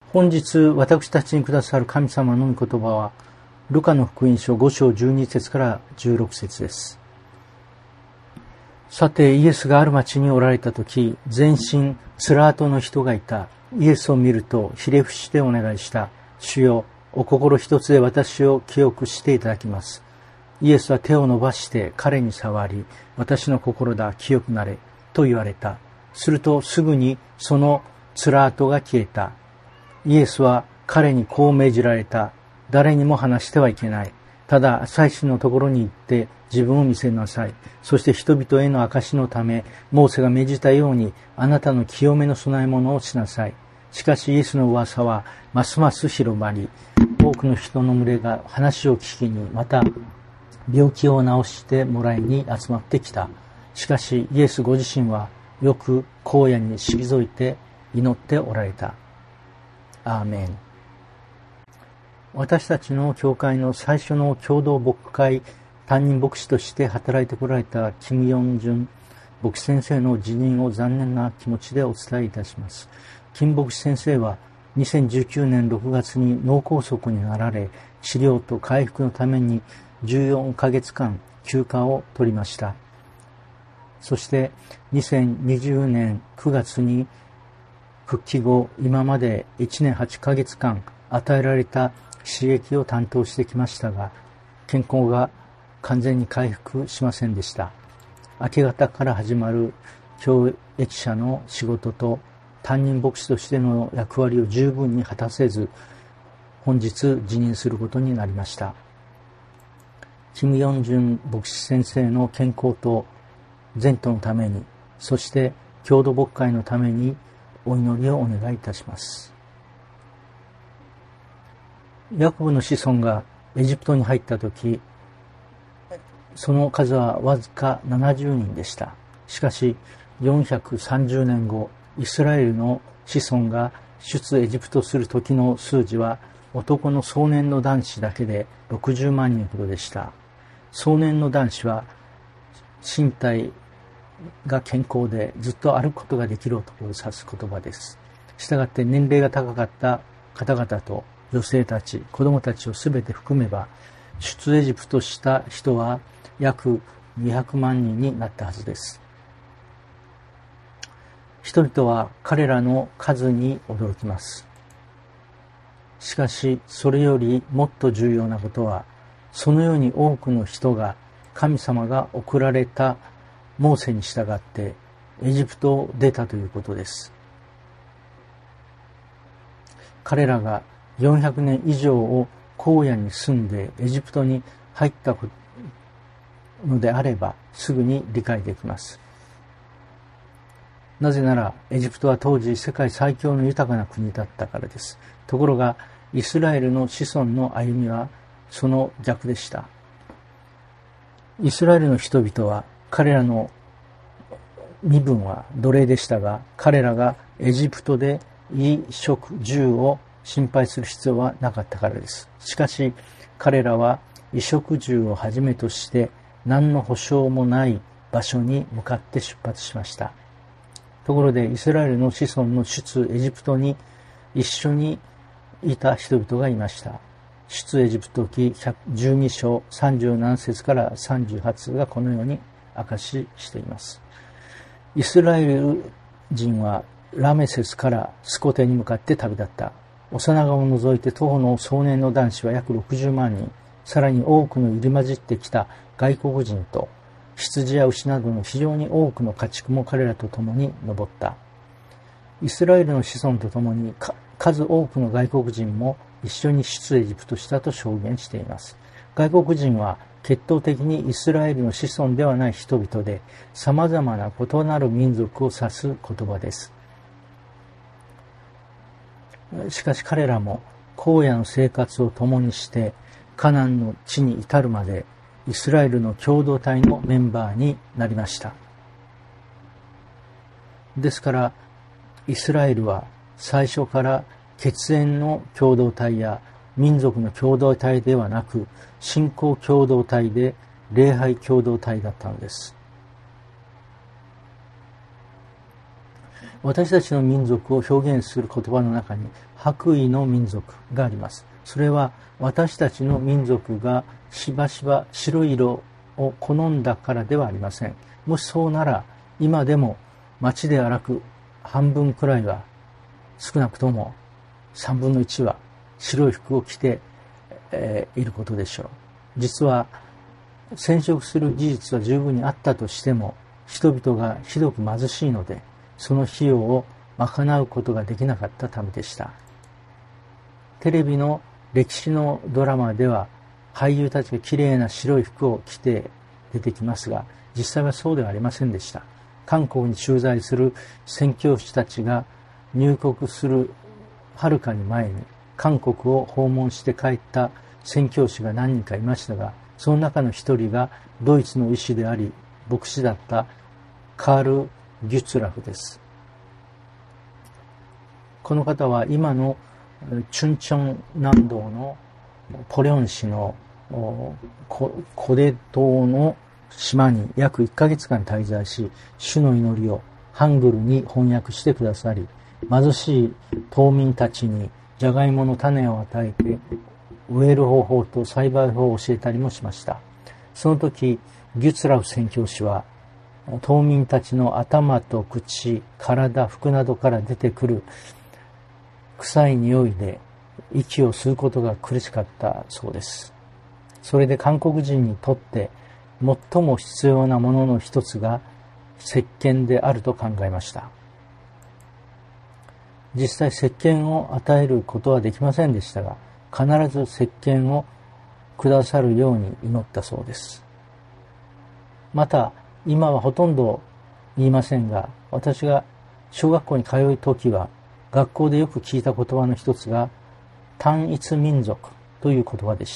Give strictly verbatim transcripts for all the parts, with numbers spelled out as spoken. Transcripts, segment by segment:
本日私たちにくださる神様の御言葉はルカの福音書ご章じゅうに節からじゅうろく節です。さてイエスがある町におられた時、全身つら跡の人がいた。イエスを見るとひれ伏してお願いした。主よ、お心一つで私を清くしていただきます。イエスは手を伸ばして彼に触り、私の心だ、清くなれと言われた。するとすぐにそのつら跡が消えた。イエスは彼にこう命じられた。誰にも話してはいけない。ただ祭司のところに行って自分を見せなさい。そして人々への証のため、モーセが命じたようにあなたの清めの供え物をしなさい。しかしイエスの噂はますます広まり、多くの人の群れが話を聞きに、また病気を治してもらいに集まってきた。しかしイエスご自身はよく荒野に退いて祈っておられた。アーメン。私たちの教会の最初の共同牧会担任牧師として働いてこられたキム・ヨンジュン牧師先生の辞任を残念な気持ちでお伝えいたします。キム牧師先生はにせんじゅうきゅうねんろくがつに脳梗塞になられ、治療と回復のためにじゅうよんかげつかん休暇を取りました。そしてにせんにじゅうねんくがつに復帰後、今までいちねんはちかげつかん与えられた刺激を担当してきましたが、健康が完全に回復しませんでした。明け方から始まる教益者の仕事と担任牧師としての役割を十分に果たせず、本日辞任することになりました。キム・ヨンジュン牧師先生の健康と前途のために、そして共同牧会のためにお祈りをお願いいたします。ヤコブの子孫がエジプトに入ったとき、その数はわずかななじゅうにんでした。しかしよんひゃくさんじゅうねんご、イスラエルの子孫が出エジプトする時の数字は男の壮年の男子だけでろくじゅうまんにんほどでした。壮年の男子は身体が健康でずっと歩くことができる男を指す言葉です。したがって年齢が高かった方々と女性たち、子供たちをすべて含めば、出エジプトした人は約にひゃくまんにんになったはずです。人々は彼らの数に驚きます。しかしそれよりもっと重要なことは、そのように多くの人が神様が送られたモーセに従ってエジプトを出たということです。彼らがよんひゃくねん以上を荒野に住んでエジプトに入ったのであればすぐに理解できます。なぜならエジプトは当時世界最強の豊かな国だったからです。ところがイスラエルの子孫の歩みはその逆でした。イスラエルの人々は彼らの身分は奴隷でしたが、彼らがエジプトで衣食住を心配する必要はなかったからです。しかし彼らは衣食住をはじめとして何の保証もない場所に向かって出発しました。ところでイスラエルの子孫の出エジプトに一緒にいた人々がいました。出エジプト記じゅうに章さんじゅうなな節からさんじゅうはち節がこのように明かししています。イスラエル人はラメセスからスコテに向かって旅立った。幼子を除いて徒歩の壮年の男子は約ろくじゅうまんにん、さらに多くの入り混じってきた外国人と羊や牛などの非常に多くの家畜も彼らと共に登った。イスラエルの子孫と共に数多くの外国人も一緒に出エジプトしたと証言しています。外国人は血統的にイスラエルの子孫ではない人々で、様々な異なる民族を指す言葉です。しかし彼らも荒野の生活を共にしてカナンの地に至るまでイスラエルの共同体のメンバーになりました。ですからイスラエルは最初から血縁の共同体や民族の共同体ではなく、信仰共同体で礼拝共同体だったのです。 私たちの民族を表現する言葉の中に白衣の民族があります。それは私たちの民族がしばしば白い色を好んだからではありません。もしそうなら今でも街で歩く半分くらいは、少なくとも三分の一は白い服を着て、えー、いることでしょう。実は染色する技術は十分にあったとしても、人々がひどく貧しいので、その費用を賄うことができなかったためでした。テレビの歴史のドラマでは、俳優たちがきれいな白い服を着て出てきますが、実際はそうではありませんでした。韓国に駐在する宣教師たちが入国するはるかに前に、韓国を訪問して帰った宣教師が何人かいましたが、その中の一人がドイツの医師であり、牧師だったカール・ギュツラフです。この方は今のチュンチョン南道のポリョン市のコデ島の島に約いっかげつかん滞在し、主の祈りをハングルに翻訳してくださり、貧しい島民たちにジャガイモの種を与えて植える方法と栽培法を教えたりもしました。その時、ギュツラフ宣教師は島民たちの頭と口、体、服などから出てくる臭い匂いで息を吸うことが苦しかったそうです。それで韓国人にとって最も必要なものの一つが石鹸であると考えました。実際石鹸を与えることはできませんでしたが、必ず石鹸をくださるように祈ったそうです。また、今はほとんど言いませんが、私が小学校に通う時は、学校でよく聞いた言葉の一つが、単一民族という言葉でした。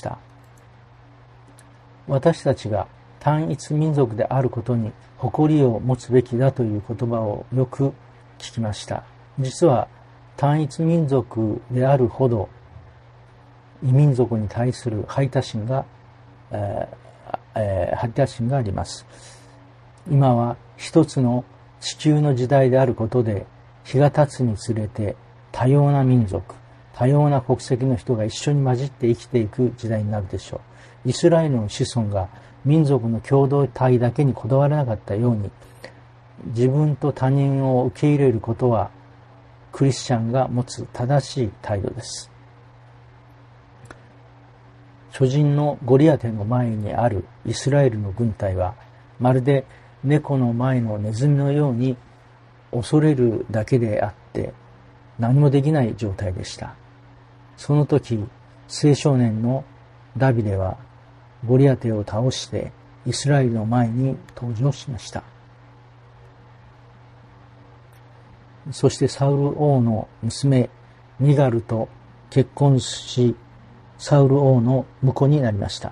私たちが単一民族であることに誇りを持つべきだという言葉をよく聞きました。実は単一民族であるほど異民族に対する排他心が、えーえー、排他心があります。今は一つの地球の時代であることで、日が経つにつれて多様な民族、多様な国籍の人が一緒に混じって生きていく時代になるでしょう。イスラエルの子孫が民族の共同体だけにこだわらなかったように、自分と他人を受け入れることはクリスチャンが持つ正しい態度です。巨人のゴリアテの前にあるイスラエルの軍隊は、まるで猫の前のネズミのように恐れるだけであって何もできない状態でした。その時、青少年のダビデはゴリアテを倒してイスラエルの前に登場しました。そしてサウル王の娘ミガルと結婚し、サウル王の婿になりました。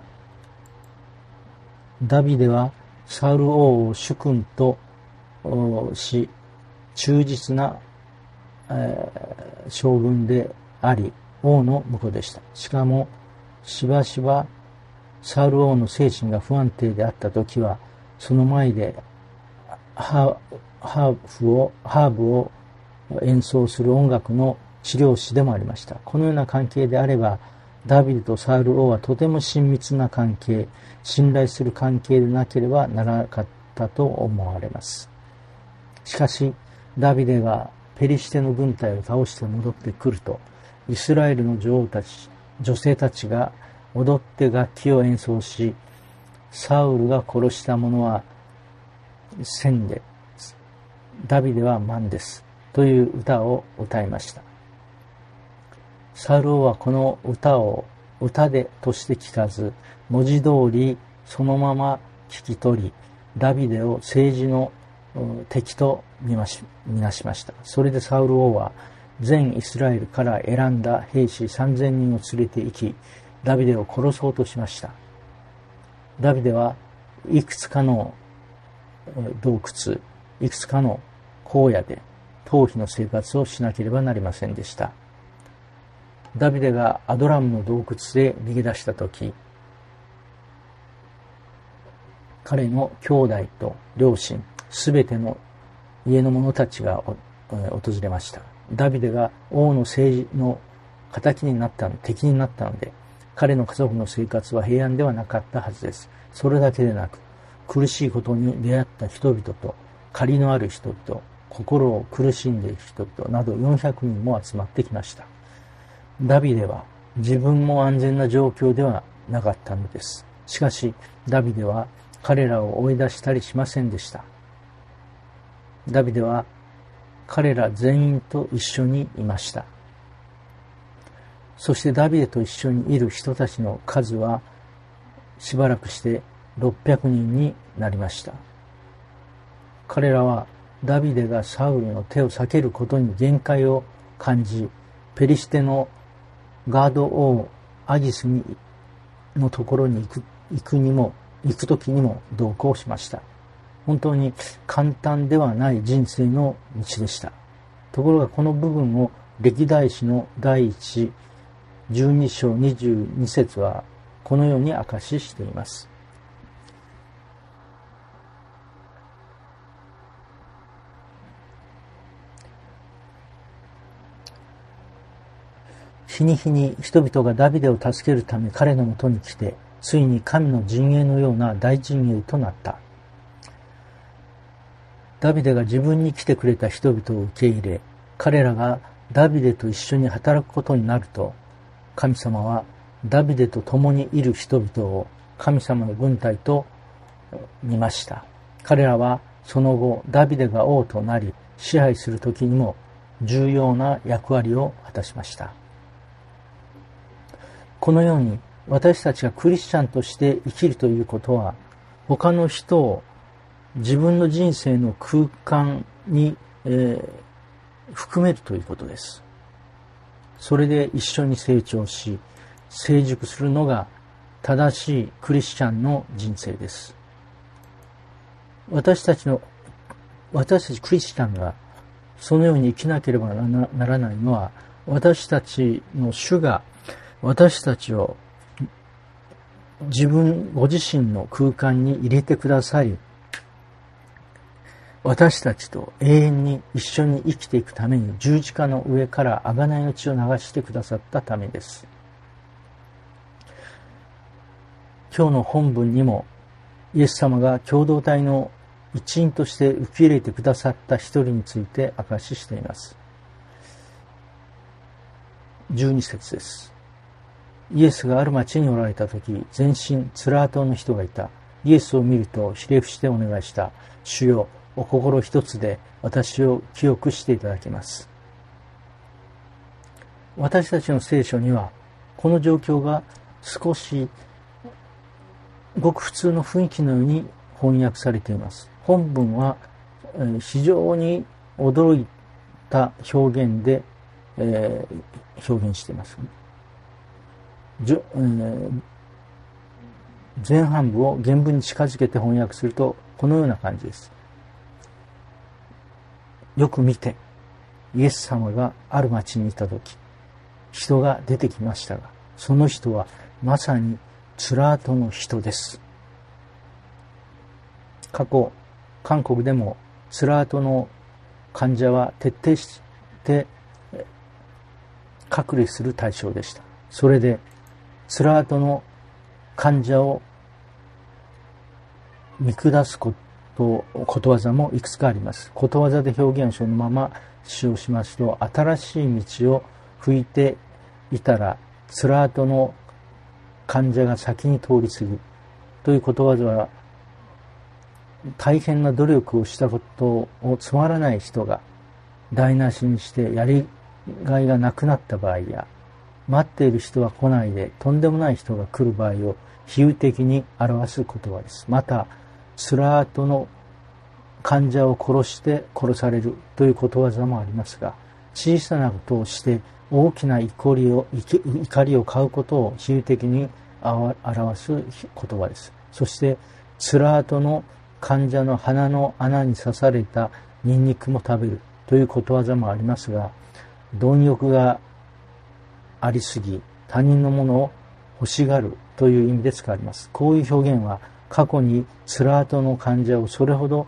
ダビデはサウル王を主君とし、忠実な、えー、将軍であり、王の婿でした。しかも、しばしばサウル王の精神が不安定であったときは、その前でハーブを、ハーブを演奏する音楽の治療師でもありました。このような関係であれば、ダビデとサウル王はとても親密な関係、信頼する関係でなければならなかったと思われます。しかし、ダビデがペリシテの軍隊を倒して戻ってくると、イスラエルの女王たち、女性たちが踊って楽器を演奏し、サウルが殺した者は千で、ダビデは万ですという歌を歌いました。サウル王はこの歌を歌でとして聞かず、文字通りそのまま聞き取り、ダビデを政治の敵と見なしました。それでサウル王は全イスラエルから選んだ兵士さんぜんにんを連れて行き、ダビデを殺そうとしました。ダビデはいくつかの洞窟、いくつかの荒野で逃避の生活をしなければなりませんでした。ダビデがアドラムの洞窟へ逃げ出したとき、彼の兄弟と両親、すべての家の者たちが訪れました。ダビデが王の政治の敵になったの、敵になったので、彼の家族の生活は平安ではなかったはずです。それだけでなく、苦しいことに出会った人々と、借りのある人々、心を苦しんでいる人々などよんひゃくにんも集まってきました。ダビデは自分も安全な状況ではなかったのです。しかし、ダビデは彼らを追い出したりしませんでした。ダビデは彼ら全員と一緒にいました。そしてダビデと一緒にいる人たちの数はしばらくしてろっぴゃくにんになりました。彼らはダビデがサウルの手を避けることに限界を感じ、ペリシテのガード王アギスにのところに行く、行くにも、行くときにも同行しました。本当に簡単ではない人生の道でした。ところがこの部分を歴代史の第一じゅうに章にじゅうに節はこのように明かししています。日に日に人々がダビデを助けるため彼のもとに来て、ついに神の陣営のような大陣営となった。ダビデが自分に来てくれた人々を受け入れ、彼らがダビデと一緒に働くことになると、神様はダビデと共にいる人々を神様の軍隊と見ました。彼らはその後ダビデが王となり支配する時にも重要な役割を果たしました。このように私たちがクリスチャンとして生きるということは、他の人を自分の人生の空間に、えー、含めるということです。それで一緒に成長し、成熟するのが正しいクリスチャンの人生です。私たちの、私たちクリスチャンがそのように生きなければならないのは、私たちの主が私たちを自分ご自身の空間に入れてくださり、私たちと永遠に一緒に生きていくために十字架の上から贖いの血を流してくださったためです。今日の本文にもイエス様が共同体の一員として受け入れてくださった一人について明かししています。じゅうに節です。イエスがある町におられたとき、全身つらとの人がいた。イエスを見るとひれ伏してお願いした。主よ、お心一つで私を清くしていただきます。私たちの聖書には、この状況が少しごく普通の雰囲気のように翻訳されています。本文は非常に驚いた表現で、えー、表現しています。じゅえー、前半部を原文に近づけて翻訳するとこのような感じです。よく見て、イエス様がある町にいたとき、人が出てきましたが、その人はまさにつらとの人です。過去、韓国でもつらとの患者は徹底して隔離する対象でした。それでつらとの患者を見下すことことわざもいくつかあります。ことわざで表現をそのまま使用しますと、新しい道を拭いていたらつらとの患者が先に通り過ぎるということわざは、大変な努力をしたことをつまらない人が台無しにしてやりがいがなくなった場合や、待っている人は来ないでとんでもない人が来る場合を比喩的に表す言葉です。また、つらとの患者を殺して殺されるということわざもありますが、小さなことをして大きな怒りを怒りを買うことを比喩的に表す言葉です。そして、つらとの患者の鼻の穴に刺されたニンニクも食べるということわざもありますが、貪欲がありすぎ、他人のものを欲しがるという意味で使われます。こういう表現は過去につらとの患者をそれほど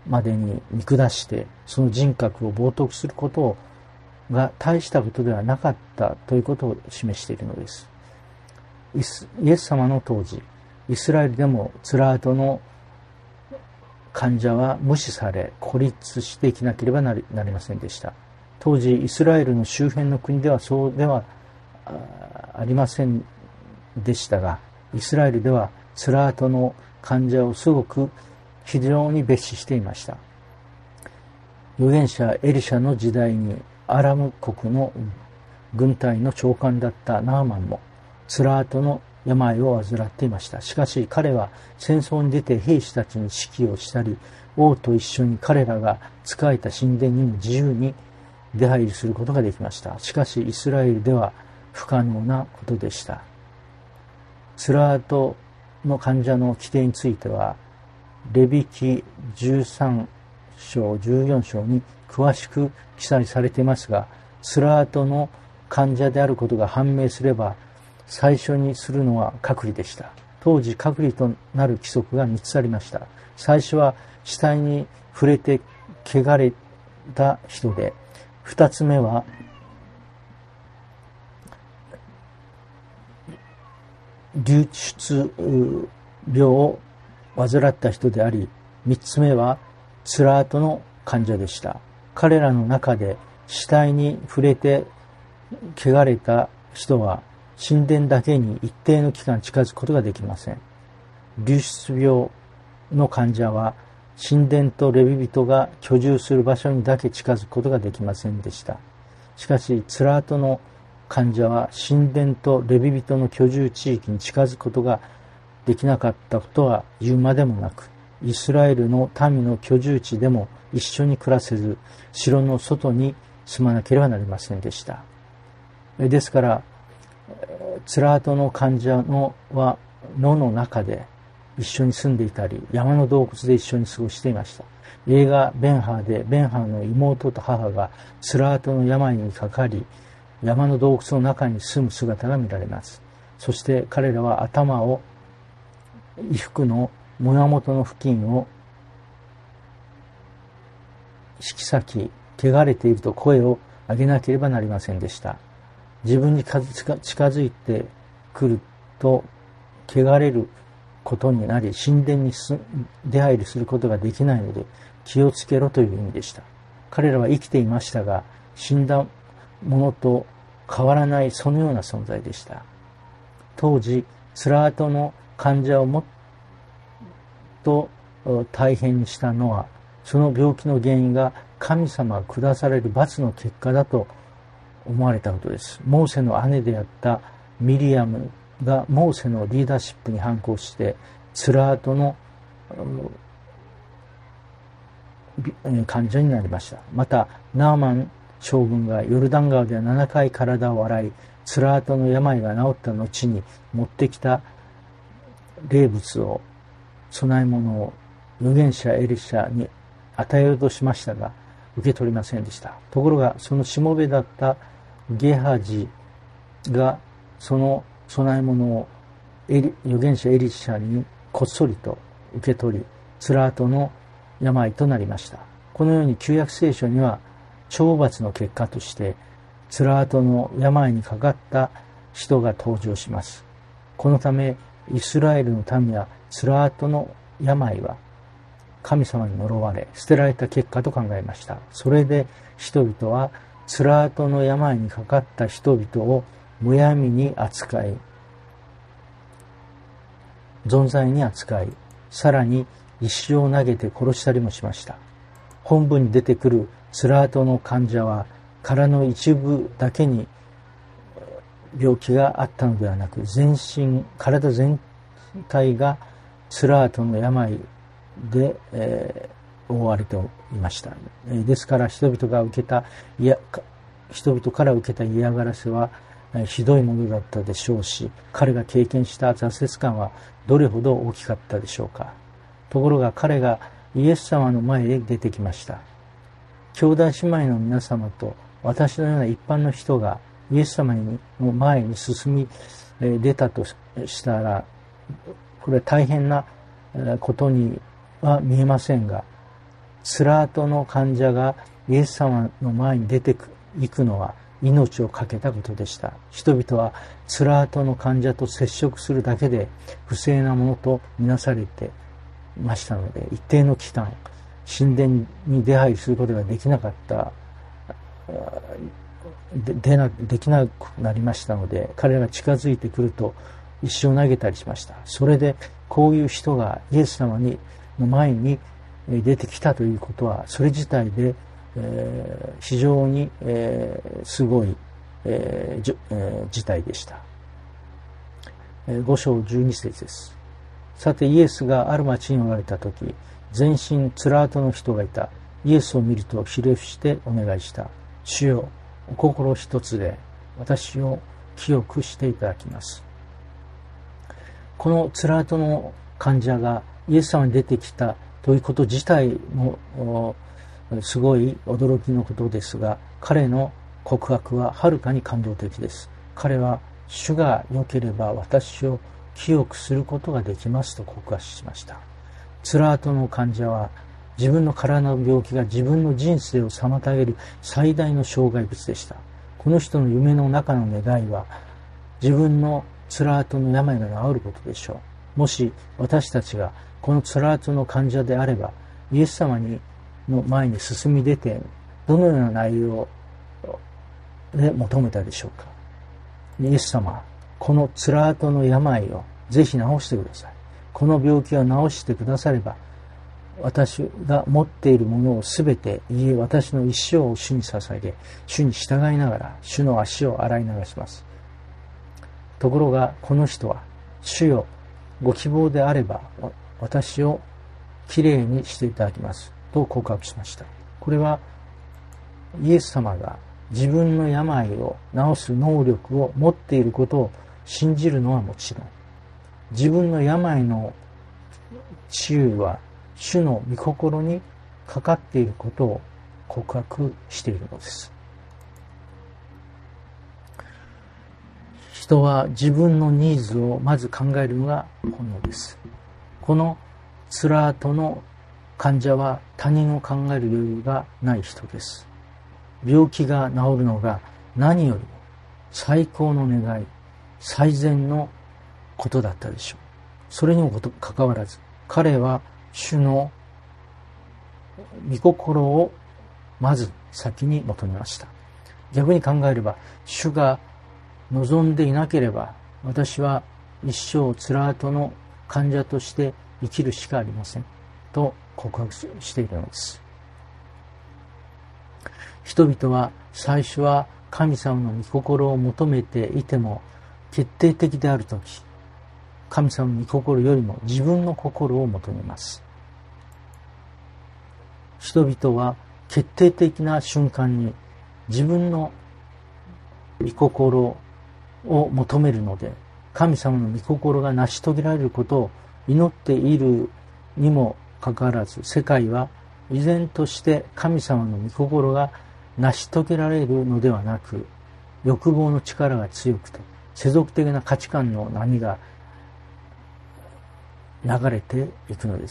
までに見下してその人格を冒涜することが大したことではなかったということを示しているのです。イス、イエス様の当時、イスラエルでもツラートの患者は無視され孤立して生きなければなりませんでした。当時イスラエルの周辺の国ではそうではありませんでしたが、イスラエルではツラートの患者をすごく非常に蔑視していました。預言者エリシャの時代にアラム国の軍隊の長官だったナーマンもツラートの病を患っていました。しかし彼は戦争に出て兵士たちに指揮をしたり、王と一緒に彼らが仕えた神殿にも自由に出入りすることができました。しかしイスラエルでは不可能なことでした。ツラートの患者の規定についてはレビ記じゅうさん章じゅうよん章に詳しく記載されていますが、ツラートの患者であることが判明すれば最初にするのは隔離でした。当時隔離となる規則がみっつありました。最初は死体に触れて汚れた人で、二つ目は流出病を患った人であり、三つ目はツラートの患者でした。彼らの中で死体に触れて汚れた人は神殿だけに一定の期間近づくことができません。流出病の患者は神殿とレビ人が居住する場所にだけ近づくことができませんでした。しかしツラートの患者は神殿とレビ人の居住地域に近づくことができなかったことは言うまでもなく、イスラエルの民の居住地でも一緒に暮らせず、城の外に住まなければなりませんでした。ですからツラートの患者のは野の中で一緒に住んでいたり、山の洞窟で一緒に過ごしていました。映画ベンハーでベンハーの妹と母がツラートの病にかかり、山の洞窟の中に住む姿が見られます。そして彼らは頭を衣服の胸元の付近を引き裂き、汚れていると声を上げなければなりませんでした。自分に近づいてくると汚れることになり、神殿に出入りすることができないので気をつけろという意味でした。彼らは生きていましたが、死んだものと変わらないそのような存在でした。当時ツラートの患者をもっと大変にしたのは、その病気の原因が神様が下される罰の結果だと思われたことです。モーセの姉であったミリアムがモーセのリーダーシップに反抗してツラートの患者になりました。またナーマン将軍がヨルダン川でななかい体を洗い、ツラートの病が治った後に持ってきた霊物を、供え物を預言者エリシャに与えようとしましたが受け取りませんでした。ところがそのしもべだったゲハジがその供え物をエリ預言者エリシャにこっそりと受け取り、ツラートの病となりました。このように旧約聖書には懲罰の結果としてツラートの病にかかった人が登場します。このためイスラエルの民はツラートの病は神様に呪われ捨てられた結果と考えました。それで人々はツラートの病にかかった人々をむやみに扱い、存在に扱い、さらに石を投げて殺したりもしました。本文に出てくるツラートの患者は体の一部だけに病気があったのではなく、全身、体全体がツラートの病で、えー、覆われていました。ですから人々が受けたいや人々から受けた嫌がらせはひどいものだったでしょうし、彼が経験した挫折感はどれほど大きかったでしょうか。ところが彼がイエス様の前へ出てきました。兄弟姉妹の皆様と私のような一般の人がイエス様の前に進み出たとしたら、これは大変なことには見えませんが、 つらーとの患者がイエス様の前に出ていくのは命を懸けたことでした。人々はつらーとの患者と接触するだけで不正なものとみなされていましたので、一定の期間神殿に出入りすることができなかったで, で, なできなくなりましたので、彼らが近づいてくると石を投げたりしました。それでこういう人がイエス様にの前に出てきたということは、それ自体で、えー、非常に、えー、すごい、えーじえー、事態でした。ご章じゅうに節です。さてイエスがある町におられたとき、全身つらーとの人がいた。イエスを見るとひれ伏してお願いした。主よ、お心一つで私を清くしていただきます。このつらーとの患者がイエス様に出てきたということ自体もすごい驚きのことですが、彼の告白ははるかに感動的です。彼は主が良ければ私を清くすることができますと告白しました。つらーとの患者は自分の体の病気が自分の人生を妨げる最大の障害物でした。この人の夢の中の願いは自分のつらーとの病が治ることでしょう。もし私たちがこのつらーとの患者であれば、イエス様にの前に進み出てどのような内容で求めたでしょうか。イエス様、このつらーとの病をぜひ治してください。この病気を治してくだされば、私が持っているものをすべて、いいえ、私の一生を主に捧げ、主に従いながら、主の足を洗い流します。ところが、この人は、主よ、ご希望であれば、私をきれいにしていただきます。と告白しました。これは、イエス様が自分の病を治す能力を持っていることを信じるのはもちろん、自分の病の治癒は、主の御心にかかっていることを告白しているのです。人は自分のニーズをまず考えるのが本能です。このつらーとの患者は他人を考える余裕がない人です。病気が治るのが何よりも最高の願い、最善のことだったでしょう。それにもかかわらず、彼は主の御心をまず先に求めました。逆に考えれば、主が望んでいなければ、私は一生つらーとの患者として生きるしかありません。と告白しているのです。人々は最初は神様の御心を求めていても、決定的であるとき、神様の御心よりも自分の心を求めます。人々は決定的な瞬間に自分の御心を求めるので、神様の御心が成し遂げられることを祈っているにもかかわらず、世界は依然として神様の御心が成し遂げられるのではなく、欲望の力が強くて世俗的な価値観の波が流れていくのです。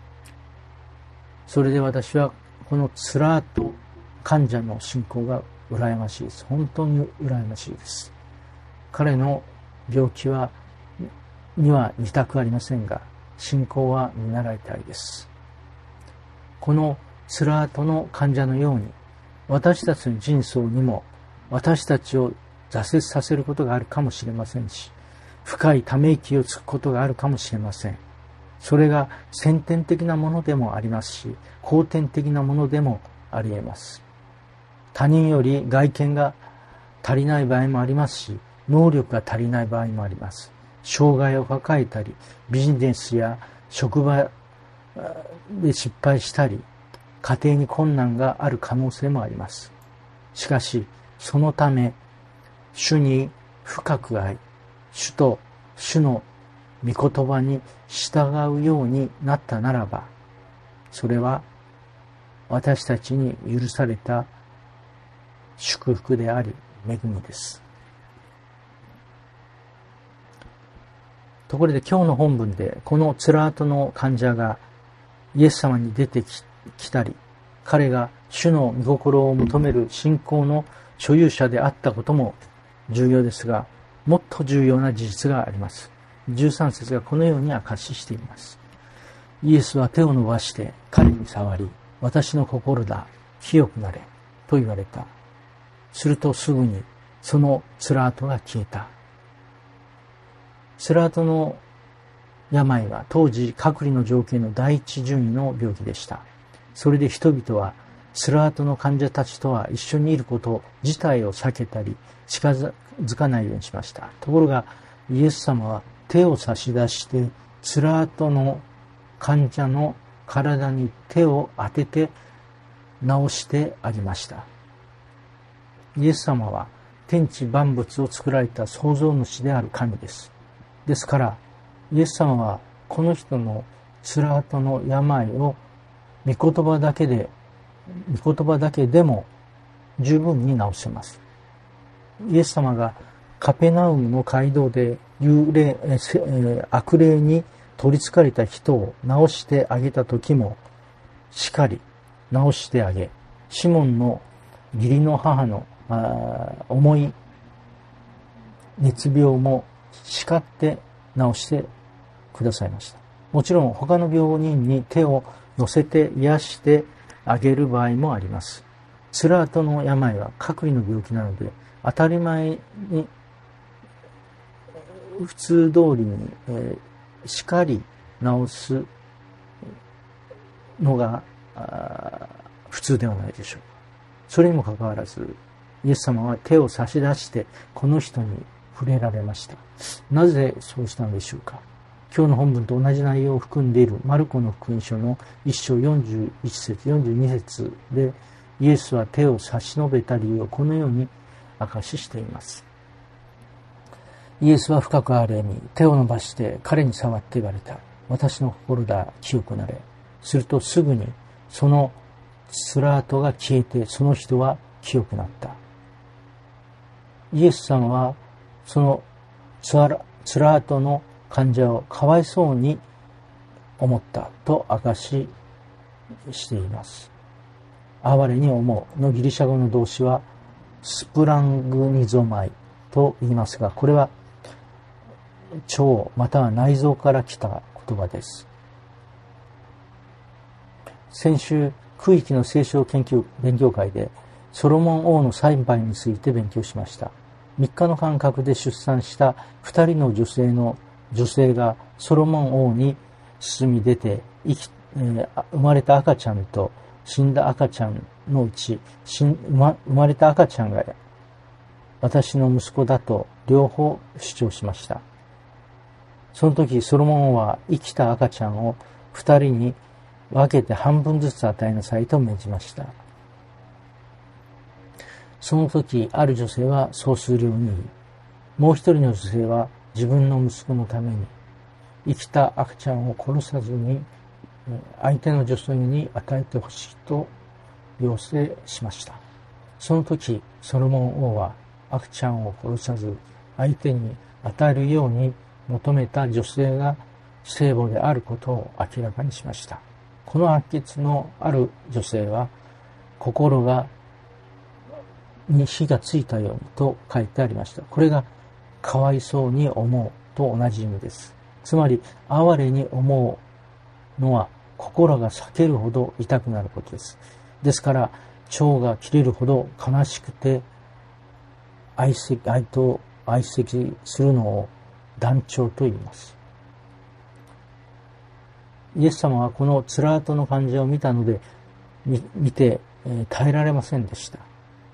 それで私はこのつらーと患者の信仰が羨ましいです。本当に羨ましいです。彼の病気はには似たくありませんが、信仰は見習いたいです。このつらーとの患者のように、私たちの人生にも私たちを挫折させることがあるかもしれませんし、深いため息をつくことがあるかもしれません。それが先天的なものでもありますし、後天的なものでもあり得ます。他人より外見が足りない場合もありますし、能力が足りない場合もあります。障害を抱えたり、ビジネスや職場で失敗したり、家庭に困難がある可能性もあります。しかし、そのため、主に深く愛、主と主の御言葉に従うようになったならば、それは私たちに許された祝福であり、恵みです。ところで今日の本文で、このつらーとの患者がイエス様に出てき来たり、彼が主の御心を求める信仰の所有者であったことも重要ですが、もっと重要な事実があります。じゅうさん節がこのように証ししています。イエスは手を伸ばして彼に触り、私の心だ、清くなれ、と言われた。するとすぐにそのつら跡が消えた。つら跡の病は当時隔離の条件の第一順位の病気でした。それで人々はつら跡の患者たちとは一緒にいること自体を避けたり近づかないようにしました。ところがイエス様は手を差し出してつら跡の患者の体に手を当てて治してあげました。イエス様は天地万物を作られた創造主である神です。ですからイエス様はこの人のつら跡の病を御言葉だけで、御言葉だけでも十分に治せます。イエス様がカペナウムの街道で幽霊、えー、悪霊に取り憑かれた人を治してあげた時もしっかり治してあげ、シモンの義理の母の重い熱病も叱って治してくださいました。もちろん他の病人に手を乗せて癒してあげる場合もあります。つら跡の病は隔離の病気なので当たり前に普通通りに、えー、しっかり治すのが普通ではないでしょう。それにもかかわらずイエス様は手を差し出してこの人に触れられました。なぜそうしたのでしょうか。今日の本文と同じ内容を含んでいるマルコの福音書のいっ章よんじゅういち節よんじゅうに節でイエスは手を差し伸べた理由をこのように証ししています。イエスは深く憐れみ手を伸ばして彼に触って言われた。私の心だ、清くなれ。するとすぐにそのつら跡が消えてその人は清くなった。イエスさんはそのつら跡の患者をかわいそうに思ったと証ししています。哀れに思うのギリシャ語の動詞はスプラングニゾマイと言いますが、これは腸または内臓から来た言葉です。先週区域の聖書研究勉強会でソロモン王の裁判について勉強しました。みっかの間隔で出産したふたりの女性の女性がソロモン王に進み出て生き、えー、生まれた赤ちゃんと死んだ赤ちゃんのうち死ん、生まれた赤ちゃんが私の息子だと両方主張しました。その時ソロモン王は生きた赤ちゃんをふたりに分けて半分ずつ与えなさいと命じました。その時ある女性はそうするように、もう一人の女性は自分の息子のために生きた赤ちゃんを殺さずに相手の女性に与えてほしいと要請しました。その時ソロモン王は赤ちゃんを殺さず相手に与えるように求めた女性が聖母であることを明らかにしました。この判決のある女性は心がに火がついたようにと書いてありました。これがかわいそうに思うと同じ意味です。つまり哀れに思うのは心が裂けるほど痛くなることです。ですから腸が切れるほど悲しくて愛惜、愛と愛惜するのを断腸と言います。イエス様はこのつら跡の患者を見たので見て、えー、耐えられませんでした。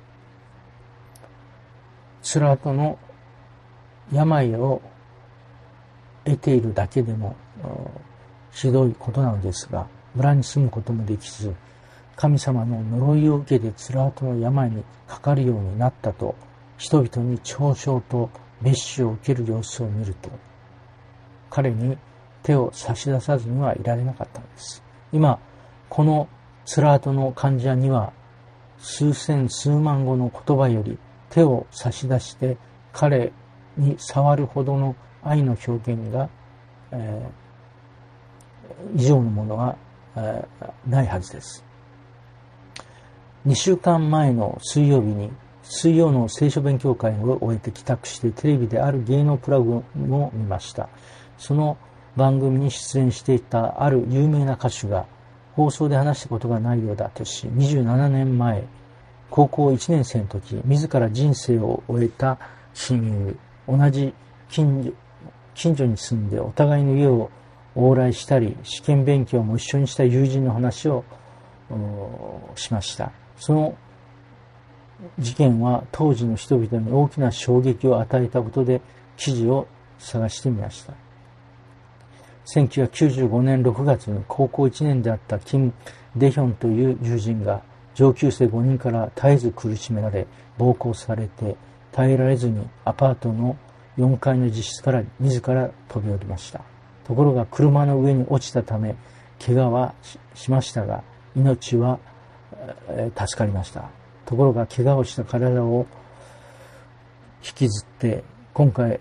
つら跡の病を得ているだけでもひどいことなのですが、村に住むこともできず、神様の呪いを受けてつら跡の病にかかるようになったと人々に嘲笑と蔑視を受ける様子を見ると、彼に手を差し出さずにはいられなかったのです。今このつら跡の患者には数千数万語の言葉より手を差し出して彼に触るほどの愛の表現が、えー、以上のものがないはずです。にしゅうかんまえの水曜日に水曜の聖書勉強会を終えて帰宅してテレビである芸能プログラムを見ました。その番組に出演していたある有名な歌手が放送で話したことがないようだとし、にじゅうななねんまえ、高校いちねん生の時、自ら人生を終えた親友、同じ近所、近所に住んでお互いの家を往来したり、試験勉強も一緒にした友人の話をしました。その事件は当時の人々に大きな衝撃を与えたことで記事を探してみました。せんきゅうひゃくきゅうじゅうごねんろくがつに高校いちねんであったキム・デヒョンという友人が上級生ごにんから絶えず苦しめられ暴行されて耐えられずにアパートのよんかいの自室から自ら飛び降りました。ところが車の上に落ちたため怪我はしましたが命は助かりました。ところが怪我をした体を引きずって今回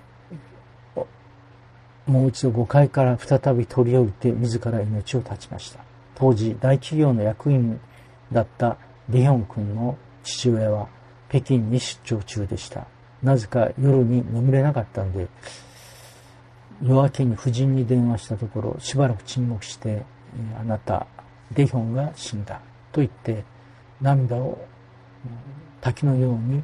もう一度ごかいから再び飛び降りて自ら命を絶ちました。当時大企業の役員だったリヒョン君の父親は北京に出張中でした。なぜか夜に眠れなかったので夜明けに夫人に電話したところしばらく沈黙してあなたデヒョンが死んだと言って涙を滝のように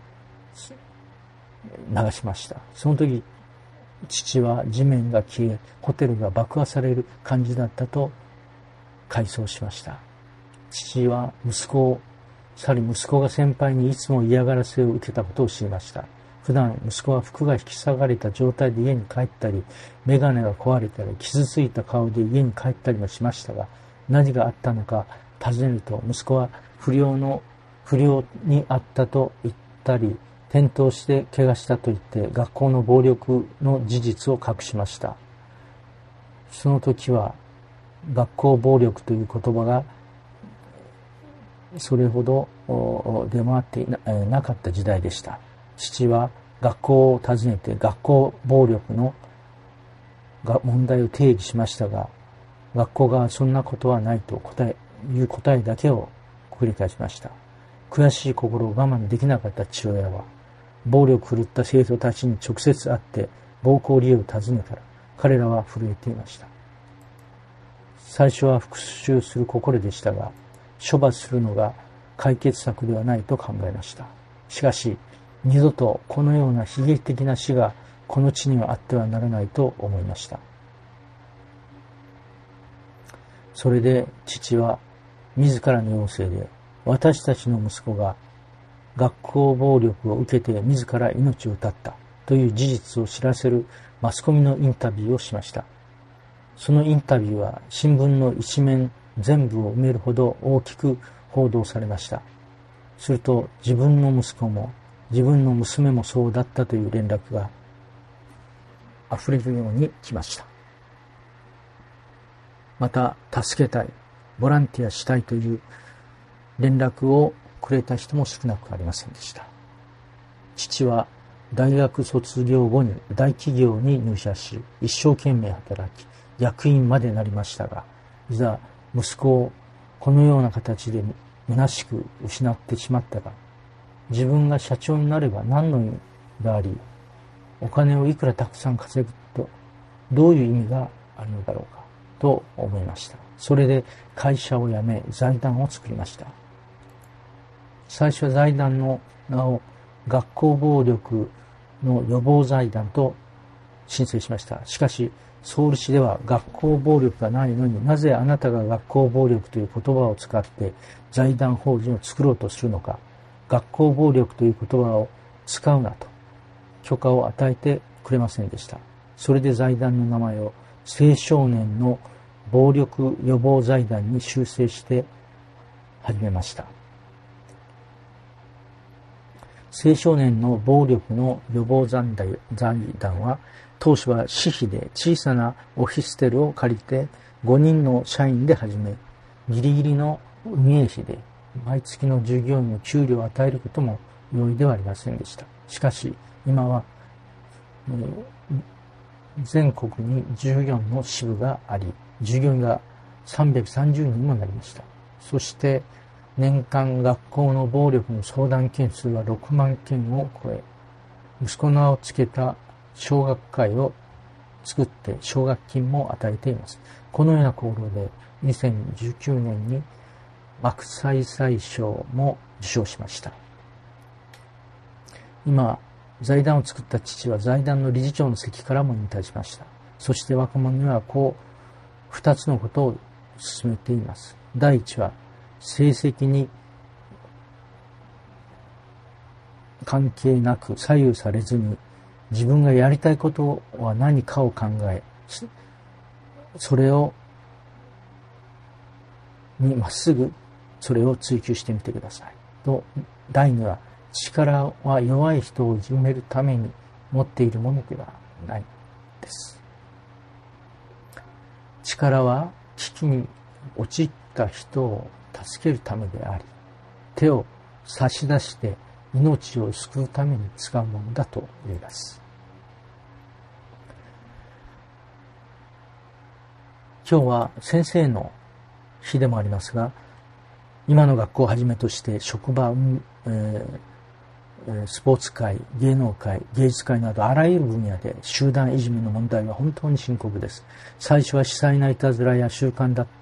流しました。その時父は地面が消えホテルが爆破される感じだったと回想しました。父は息子を去り息子が先輩にいつも嫌がらせを受けたことを知りました。普段息子は服が引き裂かれた状態で家に帰ったり眼鏡が壊れたり傷ついた顔で家に帰ったりもしましたが何があったのか尋ねると息子は不良の不良にあったと言ったり転倒して怪我したと言って学校の暴力の事実を隠しました。その時は学校暴力という言葉がそれほど出回ってい な, なかった時代でした。父は学校を訪ねて学校暴力の問題を定義しましたが学校がそんなことはないと答えいう答えだけを繰り返しました。悔しい心を我慢できなかった父親は暴力振るった生徒たちに直接会って暴行理由を尋ねたら彼らは震えていました。最初は復讐する心でしたが処罰するのが解決策ではないと考えました。しかし二度とこのような悲劇的な死がこの地にはあってはならないと思いました。それで父は自らの要請で私たちの息子が学校暴力を受けて自ら命を絶ったという事実を知らせるマスコミのインタビューをしました。そのインタビューは新聞の一面全部を埋めるほど大きく報道されました。すると自分の息子も自分の娘もそうだったという連絡が溢れるように来ました。また助けたい、ボランティアしたいという連絡をくれた人も少なくありませんでした。父は大学卒業後に大企業に入社し一生懸命働き役員までなりましたがいざ息子をこのような形で虚しく失ってしまったら自分が社長になれば何の意味がありお金をいくらたくさん稼ぐとどういう意味があるのだろうかと思いました。それで会社を辞め財団を作りました。最初は財団の名を学校暴力の予防財団と申請しました。しかしソウル市では学校暴力がないのになぜあなたが学校暴力という言葉を使って財団法人を作ろうとするのか、学校暴力という言葉を使うなと許可を与えてくれませんでした。それで財団の名前を青少年の暴力予防財団に修正して始めました。青少年の暴力の予防財団は当初は私費で小さなオフィステルを借りてごにんの社員で始めギリギリの運営費で毎月の従業員の給料を与えることも容易ではありませんでした。しかし今は全国にじゅうよんの支部があり従業員がさんびゃくさんじゅうにんもなりました。そして年間学校の暴力の相談件数はろくまんけんを超え、息子の名を付けた奨学会を作って奨学金も与えています。このような功労でにせんじゅうきゅうねんにマクサイサイ賞も受賞しました。今、財団を作った父は財団の理事長の席からも引退しました。そして若者にはこう二つのことを進めています。第一は成績に関係なく左右されずに自分がやりたいことは何かを考え、それをにまっすぐそれを追求してみてください。と、第二は力は弱い人をいじめるために持っているものではないです。力は危機に陥った人を助けるためであり、手を差し出して命を救うために使うものだと言います。今日は先生の日でもありますが、今の学校をはじめとして職場、えー、スポーツ界、芸能界、芸術界などあらゆる分野で集団いじめの問題は本当に深刻です。最初は微細ないたずらや習慣だ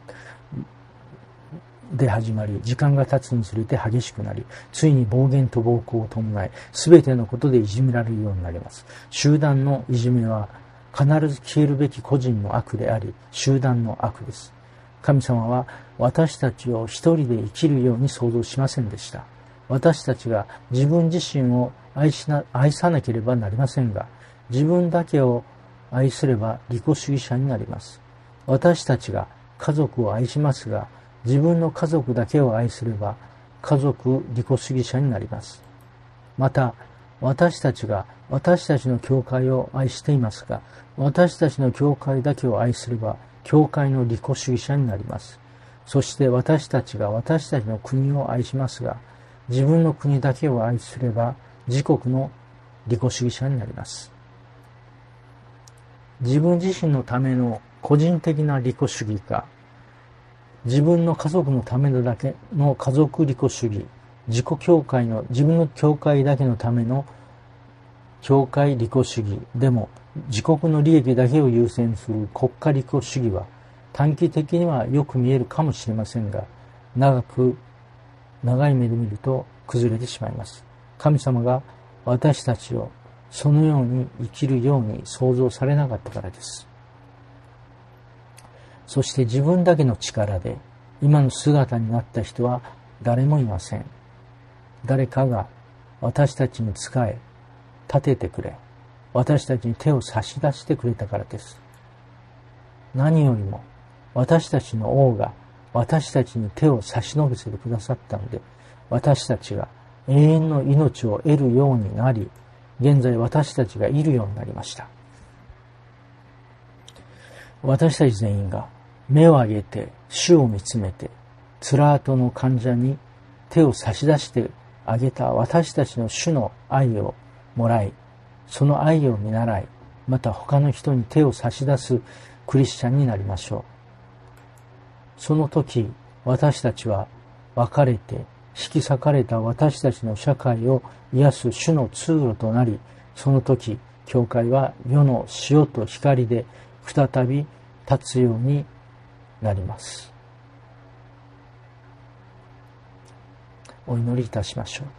で始まり、時間が経つにつれて激しくなり、ついに暴言と暴行を伴い、すべてのことでいじめられるようになります。集団のいじめは必ず消えるべき個人の悪であり、集団の悪です。神様は私たちを一人で生きるように創造しませんでした。私たちが自分自身を愛しな、愛さなければなりませんが、自分だけを愛すれば利己主義者になります。私たちが家族を愛しますが、自分の家族だけを愛すれば家族利己主義者になります。また、私たちが私たちの教会を愛していますが、私たちの教会だけを愛すれば教会の利己主義者になります。そして私たちが私たちの国を愛しますが、自分の国だけを愛すれば自国の利己主義者になります。自分自身のための個人的な利己主義か、自分の家族のためのだけの家族利己主義、自己教会の、自分の教会だけのための教会利己主義でも、自国の利益だけを優先する国家利己主義は短期的にはよく見えるかもしれませんが、長く長い目で見ると崩れてしまいます。神様が私たちをそのように生きるように創造されなかったからです。そして自分だけの力で今の姿になった人は誰もいません。誰かが私たちに仕え、立ててくれ、私たちに手を差し出してくれたからです。何よりも私たちの王が私たちに手を差し伸べてくださったので、私たちが永遠の命を得るようになり、現在私たちがいるようになりました。私たち全員が目を上げて主を見つめて、つらーとの患者に手を差し出してあげた私たちの主の愛をもらい、その愛を見習い、また他の人に手を差し出すクリスチャンになりましょう。その時、私たちは別れて引き裂かれた私たちの社会を癒す主の通路となり、その時、教会は世の塩と光で再び立つようになります。お祈りいたしましょう。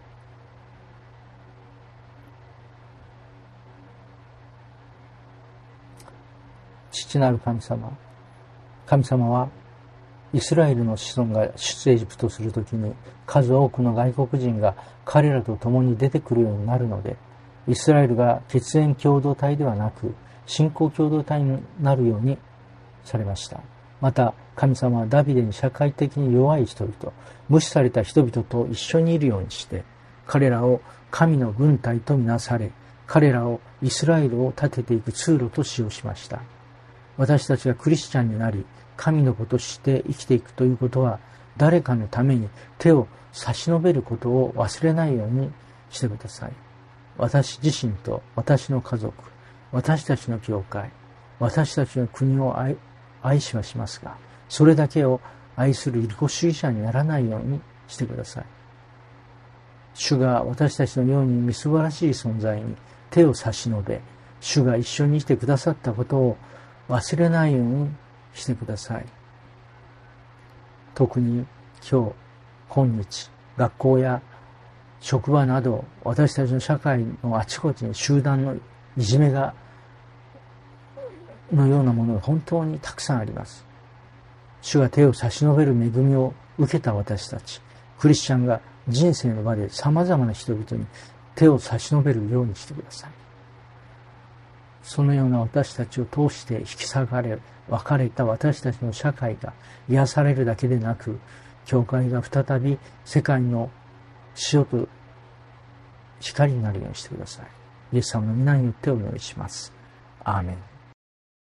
父なる神様、神様はイスラエルの子孫が出エジプトするときに数多くの外国人が彼らと共に出てくるようになるので、イスラエルが血縁共同体ではなく信仰共同体になるようにされました。また神様はダビデに社会的に弱い人々、無視された人々と一緒にいるようにして、彼らを神の軍隊とみなされ、彼らをイスラエルを立てていく通路と使用しました。私たちがクリスチャンになり、神の子として生きていくということは、誰かのために手を差し伸べることを忘れないようにしてください。私自身と私の家族、私たちの教会、私たちの国を愛、愛しはしますが、 それだけを愛する利己主義者にならないようにしてください。主が私たちのようにみすばらしい存在に手を差し伸べ、主が一緒にいてくださったことを忘れないようにしてください。特に今日、今日、学校や職場など私たちの社会のあちこちに集団のいじめがのようなものが本当にたくさんあります。主が手を差し伸べる恵みを受けた私たち、クリスチャンが人生の場で様々な人々に手を差し伸べるようにしてください。そのような私たちを通して引き裂かれ、分かれた私たちの社会が癒されるだけでなく、教会が再び世界の塩と光になるようにしてください。イエス様の皆によってお祈りします。アーメン。